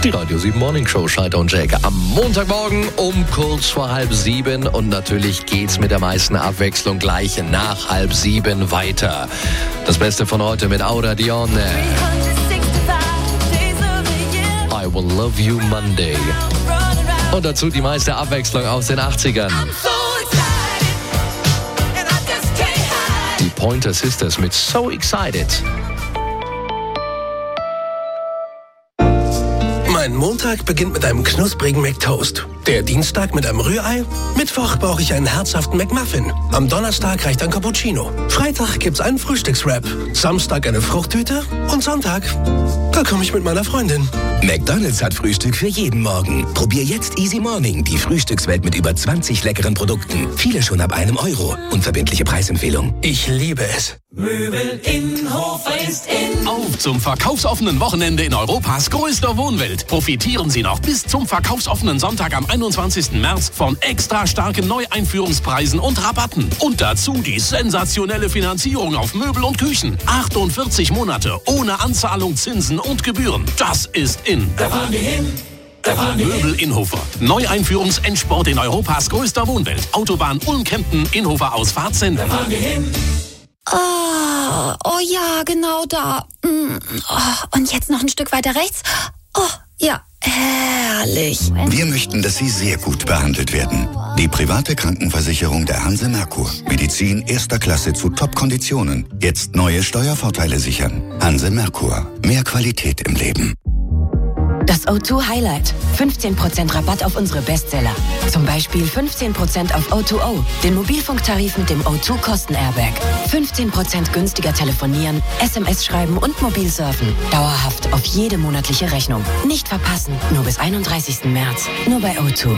Die Radio 7 Morning Show, Schalter und Jäger. Am Montagmorgen um kurz vor 6:30. Und natürlich geht's mit der meisten Abwechslung gleich nach 6:30 weiter. Das Beste von heute mit Aura Dione. I Will Love You Monday. Und dazu die meiste Abwechslung aus den 80ern. Die Pointer Sisters mit So Excited. Mein Montag beginnt mit einem knusprigen McToast. Der Dienstag mit einem Rührei. Mittwoch brauche ich einen herzhaften McMuffin. Am Donnerstag reicht ein Cappuccino. Freitag gibt's einen Frühstückswrap. Samstag eine Fruchttüte. Und Sonntag, da komme ich mit meiner Freundin. McDonald's hat Frühstück für jeden Morgen. Probier jetzt Easy Morning, die Frühstückswelt mit über 20 leckeren Produkten. Viele schon ab €1. Unverbindliche Preisempfehlung. Ich liebe es. Möbel Innhofer ist in. Auf zum verkaufsoffenen Wochenende in Europas größter Wohnwelt. Profitieren Sie noch bis zum verkaufsoffenen Sonntag am 21. März von extra starken Neueinführungspreisen und Rabatten. Und dazu die sensationelle Finanzierung auf Möbel und Küchen. 48 Monate ohne Anzahlung, Zinsen und Gebühren. Das ist in. Da fahren wir hin. Möbel Innhofer. Neueinführungsendsport in Europas größter Wohnwelt. Autobahn Ulm-Kempten, Innhofer Ausfahrtssender. Da fahren wir hin. Oh ja, genau da. Und jetzt noch ein Stück weiter rechts. Oh, ja, herrlich. Wir möchten, dass Sie sehr gut behandelt werden. Die private Krankenversicherung der Hanse Merkur. Medizin erster Klasse zu Top-Konditionen. Jetzt neue Steuervorteile sichern. Hanse Merkur. Mehr Qualität im Leben. Das O2 Highlight. 15% Rabatt auf unsere Bestseller. Zum Beispiel 15% auf O2O, den Mobilfunktarif mit dem O2 Kosten-Airbag. 15% günstiger telefonieren, SMS schreiben und mobil surfen. Dauerhaft auf jede monatliche Rechnung. Nicht verpassen, nur bis 31. März. Nur bei O2.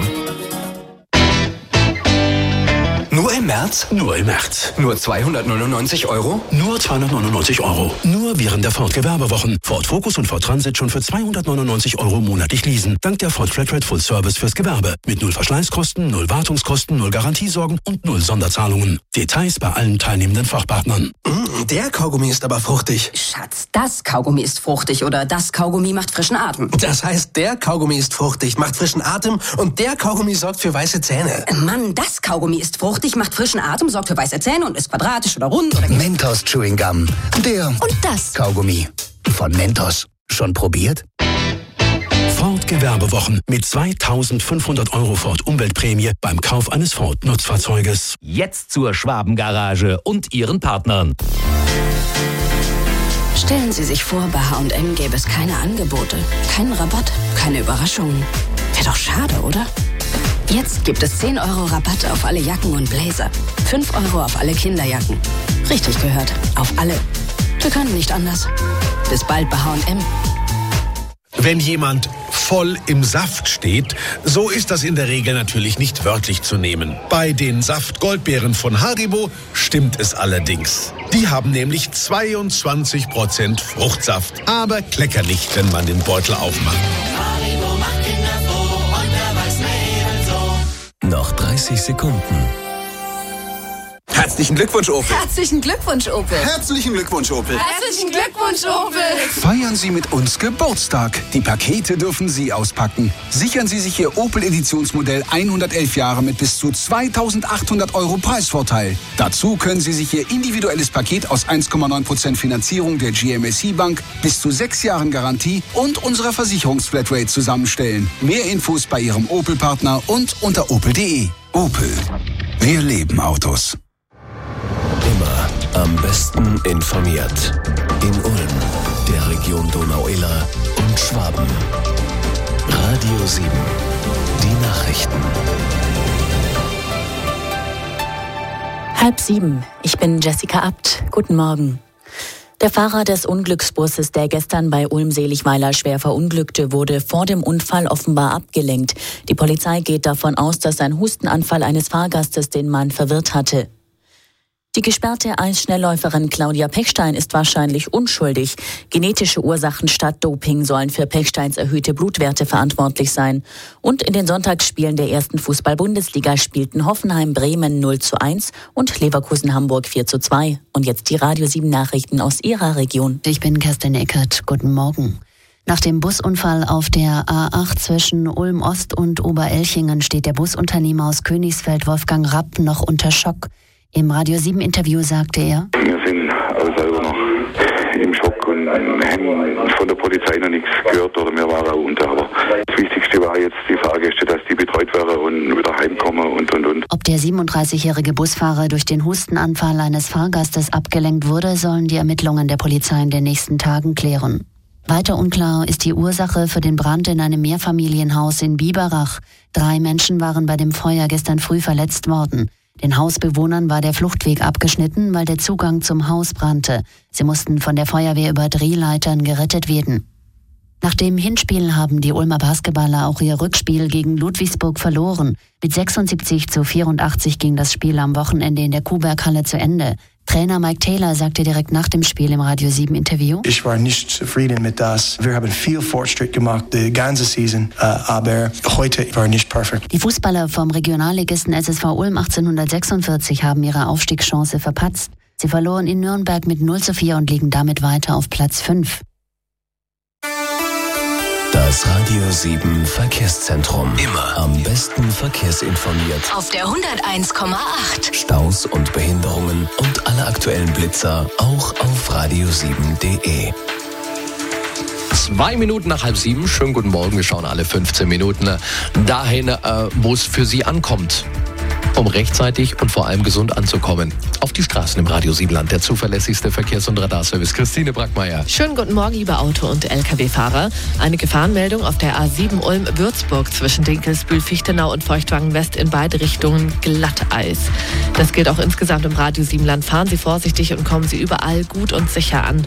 Nur im März? Nur im März. Nur 299 €? Nur 299 €. Nur während der Ford Gewerbewochen. Ford Focus und Ford Transit schon für 299 € monatlich leasen. Dank der Ford Flatrate Full Service fürs Gewerbe. Mit 0 Verschleißkosten, 0 Wartungskosten, 0 Garantiesorgen und 0 Sonderzahlungen. Details bei allen teilnehmenden Fachpartnern. Der Kaugummi ist aber fruchtig. Schatz, das Kaugummi ist fruchtig oder das Kaugummi macht frischen Atem. Das heißt, der Kaugummi ist fruchtig, macht frischen Atem und der Kaugummi sorgt für weiße Zähne. Mann, das Kaugummi ist fruchtig, macht frischen Atem, sorgt für weiße Zähne und ist quadratisch oder rund oder... Mentos Chewing Gum. Der Und das. Kaugummi von Mentos. Schon probiert? Ford Gewerbewochen mit 2.500 € Ford Umweltprämie beim Kauf eines Ford Nutzfahrzeuges. Jetzt zur Schwabengarage und ihren Partnern. Stellen Sie sich vor, bei H&M gäbe es keine Angebote, keinen Rabatt, keine Überraschungen. Wäre doch schade, oder? Jetzt gibt es 10 € Rabatt auf alle Jacken und Blazer. 5 € auf alle Kinderjacken. Richtig gehört, auf alle. Wir können nicht anders. Bis bald bei H&M. Wenn jemand voll im Saft steht, so ist das in der Regel natürlich nicht wörtlich zu nehmen. Bei den Saft-Goldbeeren von Haribo stimmt es allerdings. Die haben nämlich 22% Fruchtsaft, aber kleckern nicht, wenn man den Beutel aufmacht. Haribo macht Kinder froh und wer weiß mehr so. Noch 30 Sekunden. Herzlichen Glückwunsch, Opel. Herzlichen Glückwunsch, Opel. Herzlichen Glückwunsch, Opel. Herzlichen Glückwunsch, Opel. Feiern Sie mit uns Geburtstag. Die Pakete dürfen Sie auspacken. Sichern Sie sich Ihr Opel-Editionsmodell 111 Jahre mit bis zu 2.800 € Preisvorteil. Dazu können Sie sich Ihr individuelles Paket aus 1,9% Finanzierung der GMSC Bank, bis zu 6 Jahren Garantie und unserer Versicherungsflatrate zusammenstellen. Mehr Infos bei Ihrem Opel-Partner und unter opel.de. Opel. Wir leben Autos. Immer am besten informiert. In Ulm, der Region Donau-Iller und Schwaben. Radio 7. Die Nachrichten. 6:30. Ich bin Jessica Abt. Guten Morgen. Der Fahrer des Unglücksbusses, der gestern bei Ulm-Seligweiler schwer verunglückte, wurde vor dem Unfall offenbar abgelenkt. Die Polizei geht davon aus, dass ein Hustenanfall eines Fahrgastes den Mann verwirrt hatte. Die gesperrte Eisschnellläuferin Claudia Pechstein ist wahrscheinlich unschuldig. Genetische Ursachen statt Doping sollen für Pechsteins erhöhte Blutwerte verantwortlich sein. Und in den Sonntagsspielen der ersten Fußball-Bundesliga spielten Hoffenheim Bremen 0:1 und Leverkusen Hamburg 4:2. Und jetzt die Radio 7 Nachrichten aus Ihrer Region. Ich bin Kerstin Eckert. Guten Morgen. Nach dem Busunfall auf der A8 zwischen Ulm-Ost und Oberelchingen steht der Busunternehmer aus Königsfeld, Wolfgang Rapp, noch unter Schock. Im Radio 7-Interview sagte er: Wir sind auch selber noch im Schock und haben von der Polizei noch nichts gehört oder wir waren auch unter. Aber das Wichtigste war jetzt die Fahrgäste, dass die betreut werden und wieder heimkommen und. Ob der 37-jährige Busfahrer durch den Hustenanfall eines Fahrgastes abgelenkt wurde, sollen die Ermittlungen der Polizei in den nächsten Tagen klären. Weiter unklar ist die Ursache für den Brand in einem Mehrfamilienhaus in Biberach. 3 Menschen waren bei dem Feuer gestern früh verletzt worden. Den Hausbewohnern war der Fluchtweg abgeschnitten, weil der Zugang zum Haus brannte. Sie mussten von der Feuerwehr über Drehleitern gerettet werden. Nach dem Hinspiel haben die Ulmer Basketballer auch ihr Rückspiel gegen Ludwigsburg verloren. Mit 76:84 ging das Spiel am Wochenende in der Kuhberghalle zu Ende. Trainer Mike Taylor sagte direkt nach dem Spiel im Radio 7-Interview: Ich war nicht zufrieden mit das. Wir haben viel Fortschritt gemacht, die ganze Season, aber heute war nicht perfekt. Die Fußballer vom Regionalligisten SSV Ulm 1846 haben ihre Aufstiegschance verpatzt. Sie verloren in Nürnberg mit 0:4 und liegen damit weiter auf Platz 5. Das Radio 7 Verkehrszentrum. Immer am besten verkehrsinformiert. Auf der 101,8. Staus und Behinderungen und alle aktuellen Blitzer auch auf radio7.de. 2 Minuten nach 6:30. Schönen guten Morgen. Wir schauen alle 15 Minuten dahin, wo es für Sie ankommt, um rechtzeitig und vor allem gesund anzukommen. Auf die Straßen im Radio 7 Land, der zuverlässigste Verkehrs- und Radarservice. Christine Brackmeier. Schönen guten Morgen, liebe Auto- und Lkw-Fahrer. Eine Gefahrenmeldung auf der A7 Ulm-Würzburg zwischen Dinkelsbühl, Fichtenau und Feuchtwangen West in beide Richtungen Glatteis. Das gilt auch insgesamt im Radio 7 Land. Fahren Sie vorsichtig und kommen Sie überall gut und sicher an.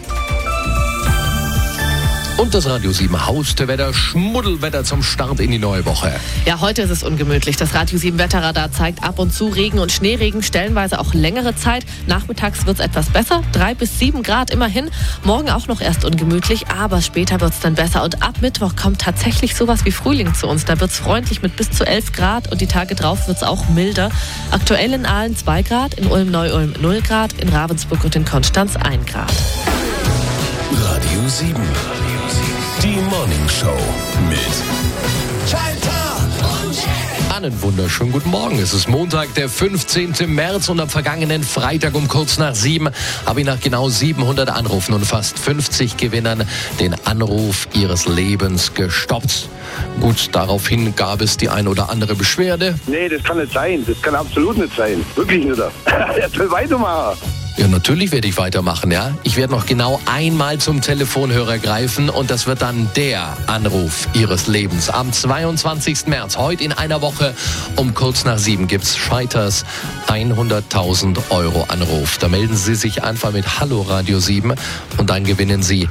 Und das Radio 7 Haustwetter, Schmuddelwetter zum Start in die neue Woche. Ja, heute ist es ungemütlich. Das Radio 7 Wetterradar zeigt ab und zu Regen und Schneeregen, stellenweise auch längere Zeit. Nachmittags wird es etwas besser, 3 bis 7 Grad immerhin. Morgen auch noch erst ungemütlich, aber später wird es dann besser. Und ab Mittwoch kommt tatsächlich sowas wie Frühling zu uns. Da wird es freundlich mit bis zu 11 Grad und die Tage drauf wird es auch milder. Aktuell in Aalen 2 Grad, in Ulm-Neu-Ulm 0 Grad, in Ravensburg und in Konstanz 1 Grad. Radio 7. Die Morning Show mit Einen wunderschönen guten Morgen. Es ist Montag, der 15. März und am vergangenen Freitag um kurz nach 7 habe ich nach genau 700 Anrufen und fast 50 Gewinnern den Anruf ihres Lebens gestoppt. Gut, daraufhin gab es die ein oder andere Beschwerde. Nee, das kann nicht sein. Das kann absolut nicht sein. Wirklich nicht. Er soll weitermachen. Ja, natürlich werde ich weitermachen, ja. Ich werde noch genau einmal zum Telefonhörer greifen und das wird dann der Anruf Ihres Lebens. Am 22. März, heute in einer Woche um kurz nach 7 gibt's Scheiters 100.000 € Anruf. Da melden Sie sich einfach mit Hallo Radio 7 und dann gewinnen Sie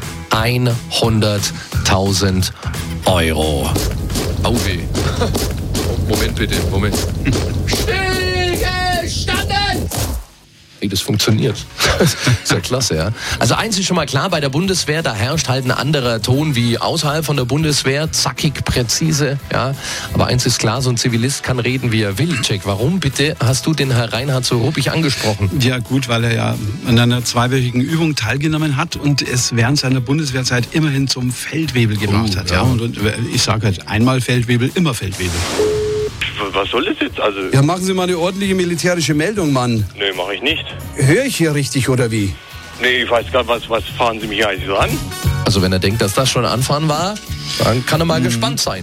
100.000 €. Oh weh. Moment bitte, Moment. Stillgestanden! Das funktioniert. Das ist ja klasse, ja. Also eins ist schon mal klar, bei der Bundeswehr, da herrscht halt ein anderer Ton wie außerhalb von der Bundeswehr, zackig, präzise, ja. Aber eins ist klar, so ein Zivilist kann reden, wie er will. Check, warum bitte hast du den Herr Reinhard so ruppig angesprochen? Ja gut, weil er ja an einer 2-wöchigen Übung teilgenommen hat und es während seiner Bundeswehrzeit immerhin zum Feldwebel gebracht hat. Ja. Und ich sage halt, einmal Feldwebel, immer Feldwebel. Was soll das jetzt? Also ja, machen Sie mal eine ordentliche militärische Meldung, Mann. Nee, mache ich nicht. Höre ich hier richtig, oder wie? Nee, ich weiß gar nicht, was fahren Sie mich eigentlich so an? Also wenn er denkt, dass das schon Anfahren war, dann kann er mal gespannt sein.